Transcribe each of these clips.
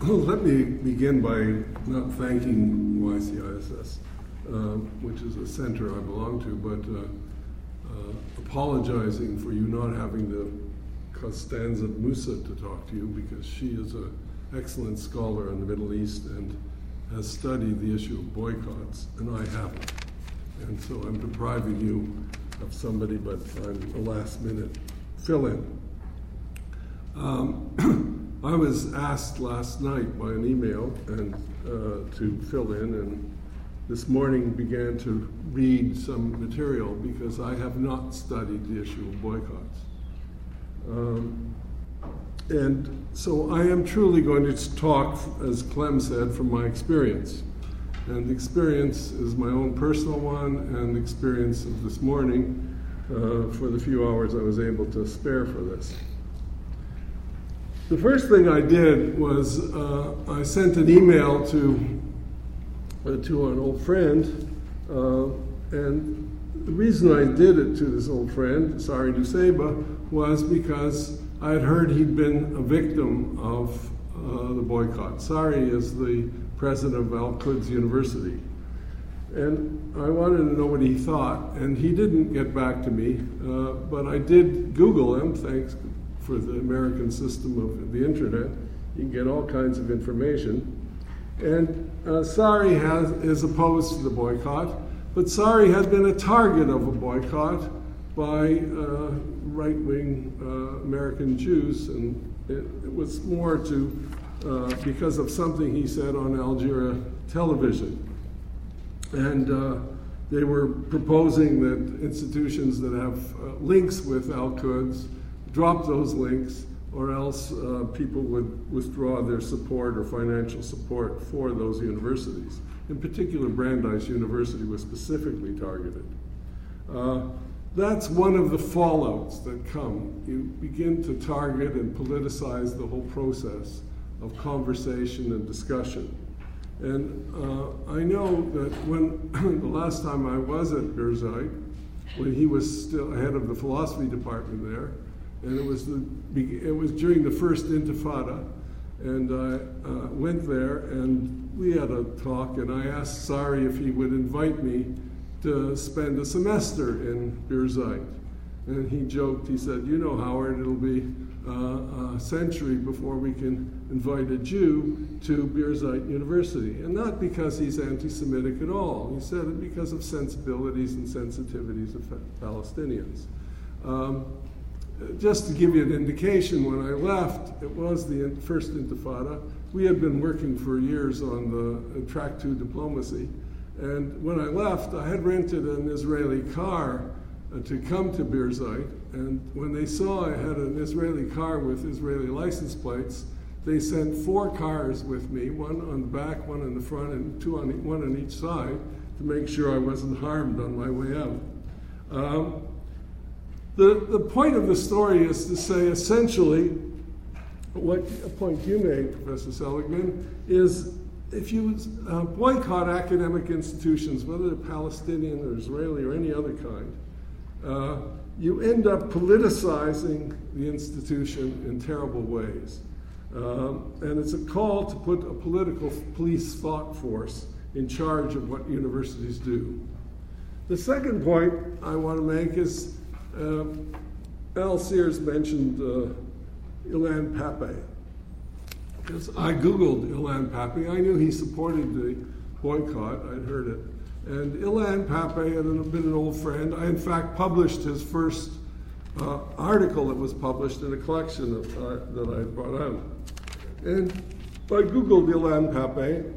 Let me begin by not thanking YCISS, which is a center I belong to, but apologizing for you not having the Costanza Musa to talk to you, because she is an excellent scholar in the Middle East and has studied the issue of boycotts, and I haven't. And so I'm depriving you of somebody, but I'm a last-minute fill-in. I was asked last night by an email and to fill in, and this morning began to read some material because I have not studied the issue of boycotts. And so I am truly going to talk, as Clem said, from my experience. And the experience is my own personal one, and the experience of this morning for the few hours I was able to spare for this. The first thing I did was I sent an email to an old friend, and the reason I did it to this old friend, Sari Nusseibeh, was because I had heard he'd been a victim of the boycott. Sari is the president of Al-Quds University. And I wanted to know what he thought, and he didn't get back to me, but I did Google him, thanks for the American system of the internet. You can get all kinds of information. And Sari is opposed to the boycott, but Sari had been a target of a boycott by right-wing American Jews, and it was more because of something he said on Al Jazeera television. And they were proposing that institutions that have links with Al-Quds drop those links, or else people would withdraw their support or financial support for those universities. In particular, Brandeis University was specifically targeted. That's one of the fallouts that come. You begin to target and politicize the whole process of conversation and discussion. And I know that when the last time I was at Birzeit, when he was still head of the philosophy department there, and it was during the first Intifada, and I went there and we had a talk, and I asked Sari if he would invite me to spend a semester in Birzeit. And he joked, he said, "You know, Howard, it'll be a century before we can invite a Jew to Birzeit University." And not because he's anti-Semitic at all. He said it because of sensibilities and sensitivities of Palestinians. Just to give you an indication, when I left, it was the first Intifada. We had been working for years on the Track 2 diplomacy. And when I left, I had rented an Israeli car to come to Birzeit. And when they saw I had an Israeli car with Israeli license plates, they sent 4 cars with me, one on the back, one on the front, and one on each side, to make sure I wasn't harmed on my way out. The point of the story is to say, essentially, what a point you made, Professor Seligman, is if you boycott academic institutions, whether they're Palestinian or Israeli or any other kind, you end up politicizing the institution in terrible ways. And it's a call to put a political police thought force in charge of what universities do. The second point I want to make is, Al Sears mentioned Ilan Pappé. Because I Googled Ilan Pappé. I knew he supported the boycott. I'd heard it. And Ilan Pappé had been an old friend. I, in fact, published his first article that was published in a collection that I brought out. And I Googled Ilan Pappé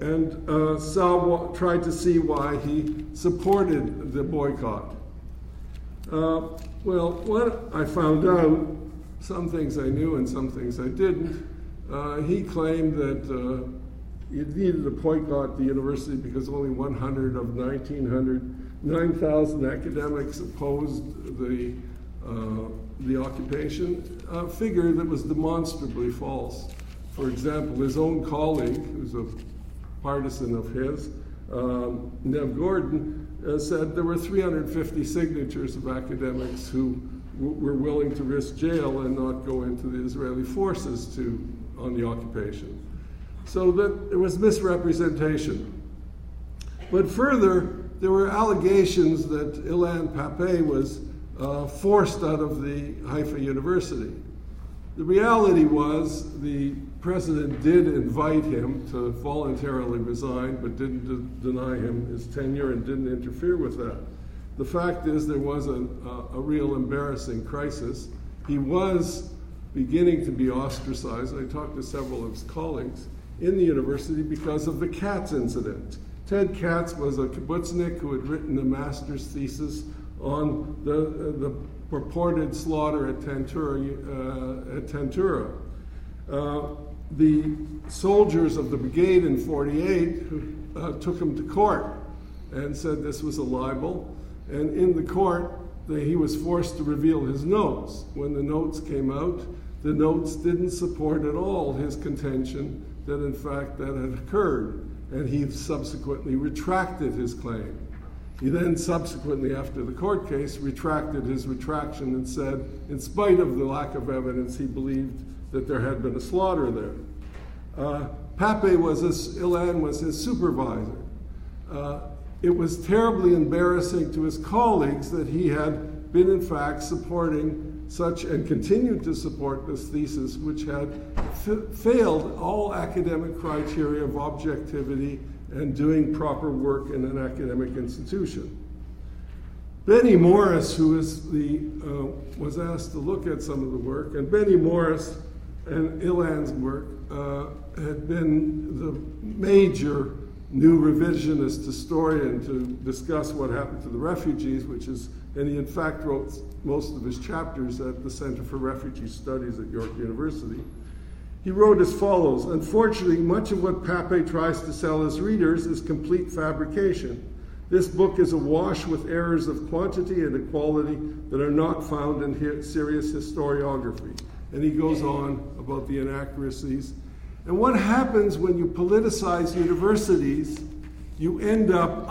and tried to see why he supported the boycott. Well, what I found out, some things I knew and some things I didn't. He claimed that you needed to boycott the university because only 100 of 9,000 academics opposed the occupation, a figure that was demonstrably false. For example, his own colleague, who's a partisan of his, Nev Gordon, said there were 350 signatures of academics who were willing to risk jail and not go into the Israeli forces on the occupation. So that there was misrepresentation. But further, there were allegations that Ilan Pappé was forced out of the Haifa University. The reality was the president did invite him to voluntarily resign, but didn't deny him his tenure and didn't interfere with that. The fact is there was a real embarrassing crisis. He was beginning to be ostracized. I talked to several of his colleagues in the university because of the Katz incident. Ted Katz was a kibbutznik who had written a master's thesis on the purported slaughter at Tantura. The soldiers of the brigade in 48 took him to court and said this was a libel. And in the court, he was forced to reveal his notes. When the notes came out, the notes didn't support at all his contention that in fact that had occurred. And he subsequently retracted his claim. He then subsequently, after the court case, retracted his retraction and said, in spite of the lack of evidence, he believed that there had been a slaughter there. Ilan was his supervisor. It was terribly embarrassing to his colleagues that he had been, in fact, supporting such and continued to support this thesis, which had failed all academic criteria of objectivity and doing proper work in an academic institution. Benny Morris, who is was asked to look at some of the work, and Benny Morris and Ilan's work had been the major new revisionist historian to discuss what happened to the refugees, and he in fact wrote most of his chapters at the Center for Refugee Studies at York University. He wrote as follows: unfortunately, much of what Pappé tries to sell his readers is complete fabrication. This book is awash with errors of quantity and equality that are not found in serious historiography. And he goes on about the inaccuracies. And what happens when you politicize universities, you end up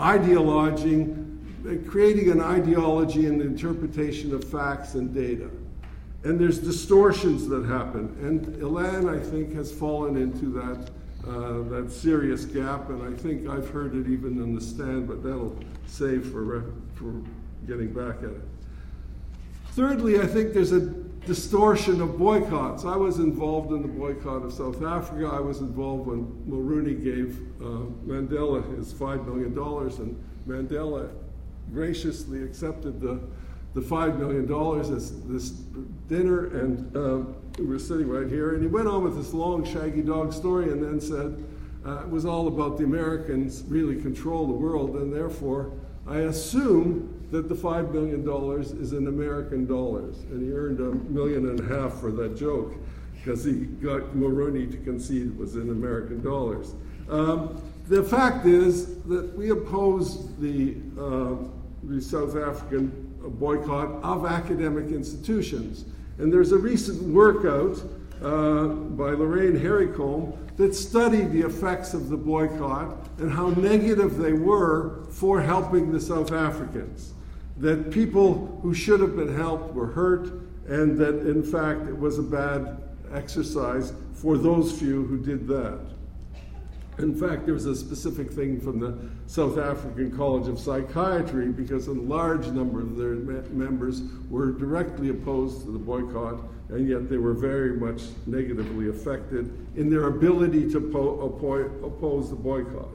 creating an ideology and interpretation of facts and data. And there's distortions that happen. And Ilan, I think, has fallen into that serious gap, and I think I've heard it even in the stand, but that'll save for getting back at it. Thirdly, I think there's a distortion of boycotts. I was involved in the boycott of South Africa. I was involved when Mulrooney gave Mandela his $5 million, and Mandela graciously accepted the $5 million as this dinner, and we were sitting right here, and he went on with this long Shaggy Dog story and then said it was all about the Americans really control the world, and therefore I assume that the $5 million is in American dollars. And he earned $1.5 million for that joke because he got Mulrooney to concede it was in American dollars. The fact is that we opposed the South African boycott of academic institutions. And there's a recent workout by Lorraine Harrycombe that studied the effects of the boycott and how negative they were for helping the South Africans. That people who should have been helped were hurt, and that in fact it was a bad exercise for those few who did that. In fact, there was a specific thing from the South African College of Psychiatry because a large number of their members were directly opposed to the boycott, and yet they were very much negatively affected in their ability to oppose the boycott.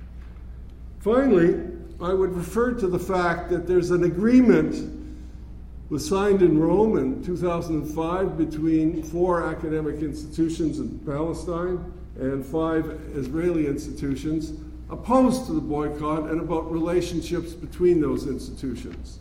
Finally, I would refer to the fact that there's an agreement was signed in Rome in 2005 between 4 academic institutions in Palestine and 5 Israeli institutions opposed to the boycott and about relationships between those institutions.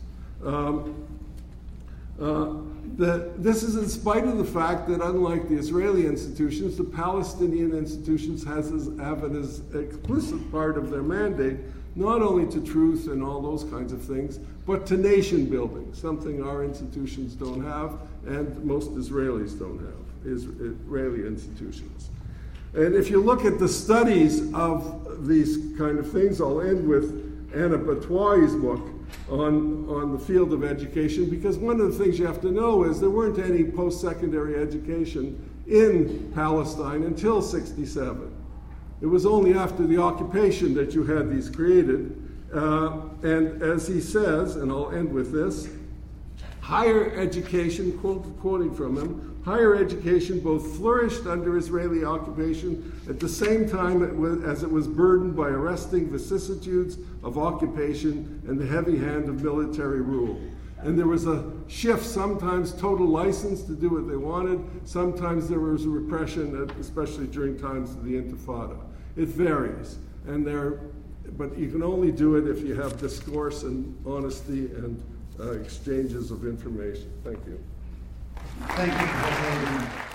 This is in spite of the fact that, unlike the Israeli institutions, the Palestinian institutions have as explicit part of their mandate not only to truth and all those kinds of things, but to nation building, something our institutions don't have and most Israelis don't have, Israeli institutions. And if you look at the studies of these kind of things, I'll end with Anna Batwai's book on the field of education, because one of the things you have to know is there weren't any post-secondary education in Palestine until '67. It was only after the occupation that you had these created. And as he says, and I'll end with this, higher education, quoting from him, higher education both flourished under Israeli occupation at the same time as it was burdened by arresting vicissitudes of occupation and the heavy hand of military rule. And there was a shift, sometimes total license to do what they wanted, sometimes there was repression, especially during times of the Intifada. It varies, but you can only do it if you have discourse and honesty and exchanges of information. Thank you. Thank you, Professor.